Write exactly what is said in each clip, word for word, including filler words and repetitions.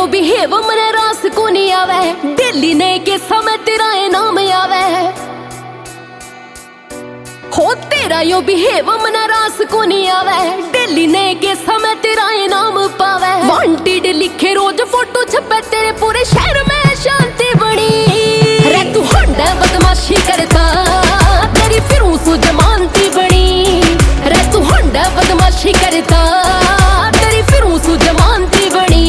Behave मने रास को नहीं आवे, डेली ने के समय तेरा इनाम आवे। हो तेरा यो बिहेव मने रास को नहीं आवे, डेली ने के समय तेरा इनाम पावे। वांटेड लिखे रोज फोटो छपे तेरे, पूरे शहर में शांति बनी। रे तू हंडा बदमाशी करता, तेरी फिरूं सु जमानती बनी। रे तू हंडा बदमाशी करता, तेरी फिरूं सु जमानती बनी।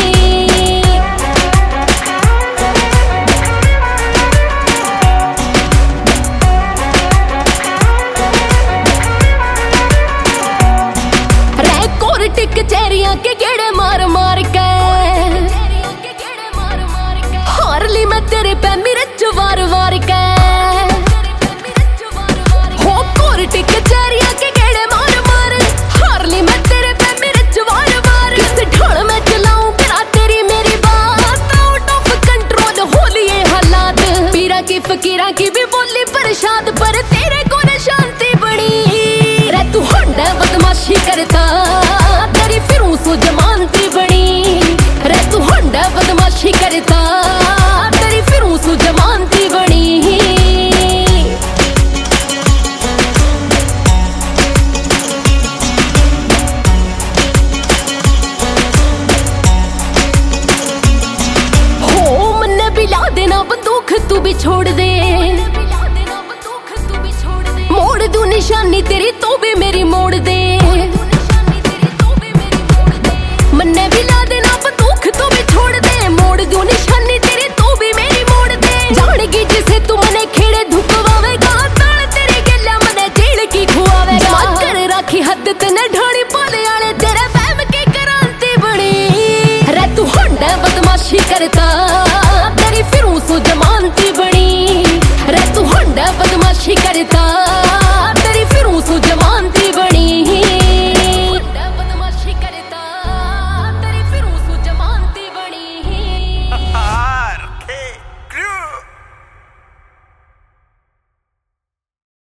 कचहरियां के गेड़े मार मार के हार ली मैं तेरे पे मिर्च वार वार के। हो कोर्ट कचहरियां के गेड़े मार मार, हार ली मैं तेरे पे मिर्च वार वार। किस ढाल में चलाऊं करा तेरी मेरी बात, आउट ऑफ कंट्रोल हो लिए हालात। पीरा की फकीरा की भी बोली प्रसाद, पर तेरे को न शांति बनी। रे तू हंडा बदमाशी करता, तेरी फिरूं सु जमानती बनी। रे तू हंडा बदमाशी करता, तेरी फिरूं सु जमानती बनी। हो मन्ने भी ला देना बंदूक तू भी छोड़ दे, मोड़ दूं निशानी तेरी तो भी मेरी मोड़ दे। मन्ने भी